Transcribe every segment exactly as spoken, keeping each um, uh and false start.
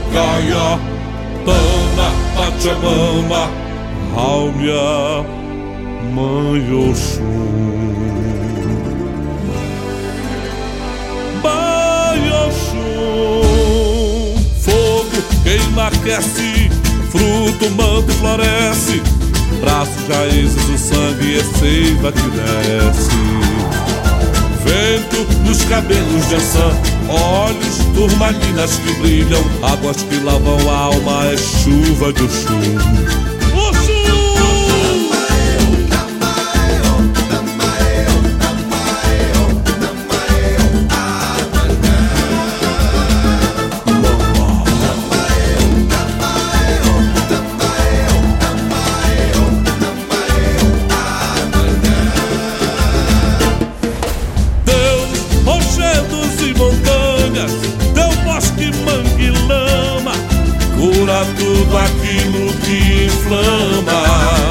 Gaia, Tana, Pachamama, Raumia, Mãe Oxum. Mãe Oxum, fogo queima, aquece, fruto, manto, floresce, braços, raízes, o sangue e seiva que desce. Vento nos cabelos de ançã, olhos, turmalinas que brilham, águas que lavam a alma, é chuva de Oxum. Tudo aquilo que inflama.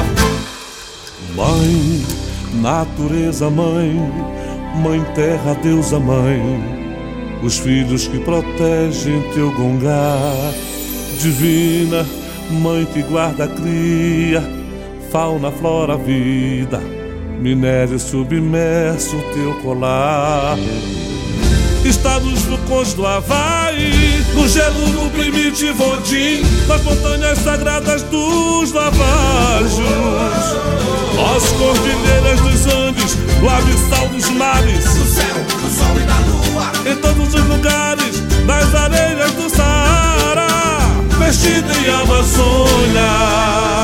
Mãe, natureza, mãe, mãe terra, deusa, mãe, os filhos que protegem teu gongar. Divina, mãe que guarda, cria, fauna, flora, vida, minério submerso, teu colar. Está nos vulcões do Havaí, no gelo, no primitivo Odin, nas montanhas sagradas dos Lavajos, nas cordilheiras dos Andes, no abissal dos mares, no céu, no sol e na lua, em todos os lugares, nas areias do Saara, vestida em Amazônia.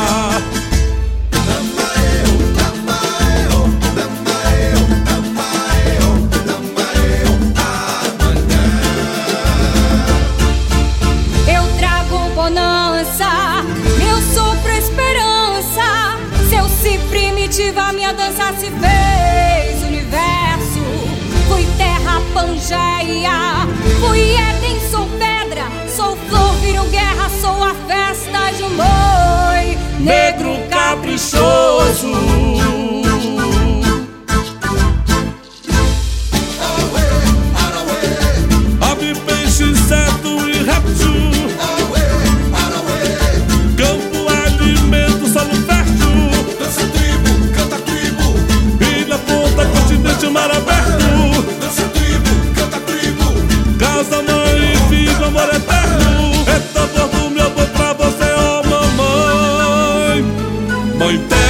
A minha dança se fez universo. Fui terra Pangeia, fui Éden, sou pedra, sou flor, viro guerra, sou a festa de um boi negro caprichoso. Ave, peixe, inseto e réptil, campo, alimento, solo fértil, dança tribo, canta tribo, ilha, ponta, continente, mar aberto, dança tribo, canta tribo, casa, mãe, filho, amor eterno, é tambor do meu amor pra você, ó mamãe. Mãe terra,